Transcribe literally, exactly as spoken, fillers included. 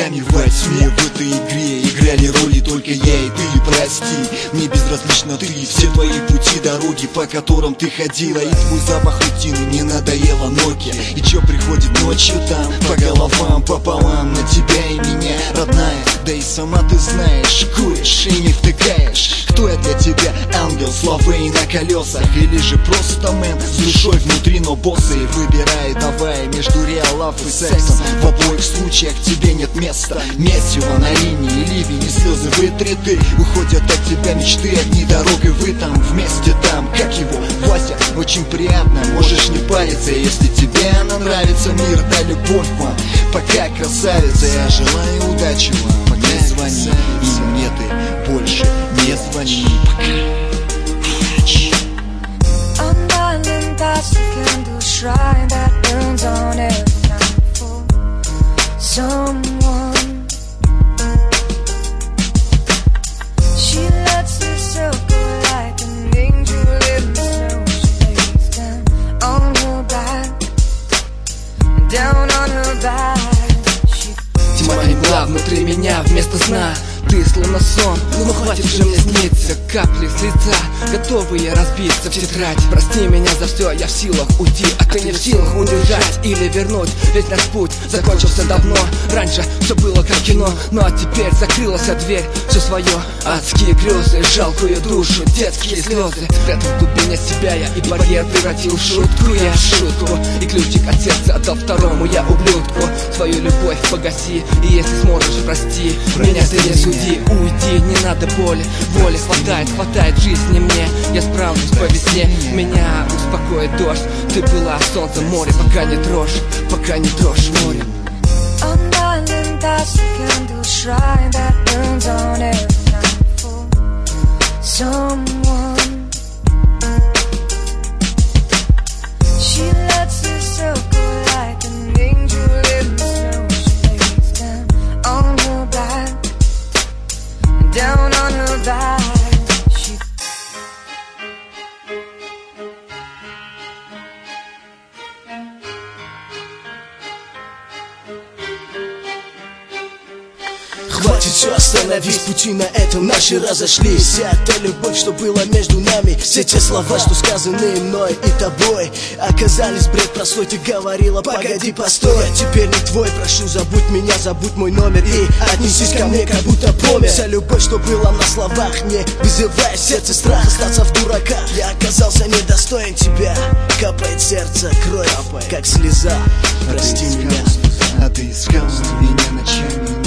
игроками во тьме. В этой игре играли роли только я и ты, прости. Мне безразлично ты, все твои пути, дороги, по которым ты ходила. И твой запах рутины не надоела Nokia. И чё приходит ночью там, по головам пополам, на тебя и меня, родная. Да и сама ты знаешь, куришь и не втыкаешь. Кто я для тебя, ангел с лавой на колесах, или же просто мэн с душой внутри, но босса? И выбирай давай между реалов и сексом. В обоих случаях тебе нет места. Месиво на линии, ливень и слезы вытри ты. Уходят от тебя мечты, одни дорогой вы там вместе там. Как его, Вася, очень приятно, можешь не париться. Если тебе она нравится, мир да любовь вам. Пока, красавица, я желаю удачи вам. Пока звони, и мне ты больше не звони. Unbounding thoughts, a candle shrine that burns on every night for someone. She lets herself go like an angel in the snow. She lays down on her back, down on her back. Тьма легла внутри меня вместо сна. Ты словно сон, ну хватит же мне сниться. Капли с лица, готовые разбиться в тетрадь. Прости меня за все, я в силах уйти, а ты не в силах удержать или вернуть. Ведь наш путь закончился давно. Раньше все было как кино, ну а теперь закрылась дверь. Все свое, адские грезы, жалкую душу, детские слезы. Спрятал в глубине себя я, и барьер превратил в шутку. Я в шутку, и ключик от сердца отдал второму я ублюдку. Свою любовь погаси, и если сможешь, прости меня, ты не суди. Уйди, не надо боли, воли хватает, хватает жизни мне. Я справлюсь по весне, меня успокоит дождь. Ты была солнце, море, пока не дрожь, пока не дрожь море. Unbounding thoughts, a candle shrine that burns on every night for someone. She lets herself go like an angel in the snow. She lays down on her back, down on her back. She Хватит, все, остановись, пути на этом наши разошлись. Вся та любовь, что была между нами, все те слова, что сказаны мной и тобой, оказались бред простой. Ты говорила, погоди, постой, я теперь не твой. Прошу, забудь меня, забудь мой номер и отнесись ко мне, как будто помер. Вся любовь, что была на словах, не вызывая в сердце страх остаться в дураках. Я оказался недостоин тебя, капает сердце кровь, как слеза. Прости меня. А ты искал меня ночами.